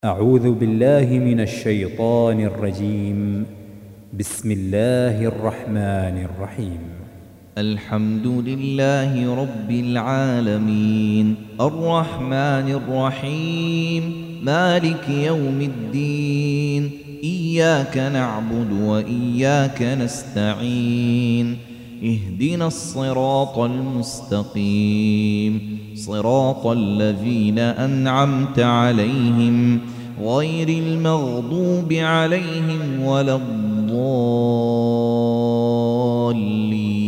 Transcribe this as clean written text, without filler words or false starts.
أعوذ بالله من الشيطان الرجيم. بسم الله الرحمن الرحيم. الحمد لله رب العالمين الرحمن الرحيم مالك يوم الدين إياك نعبد وإياك نستعين اهدنا الصراط المستقيم صراط الذين أنعمت عليهم غير المغضوب عليهم ولا الضالين.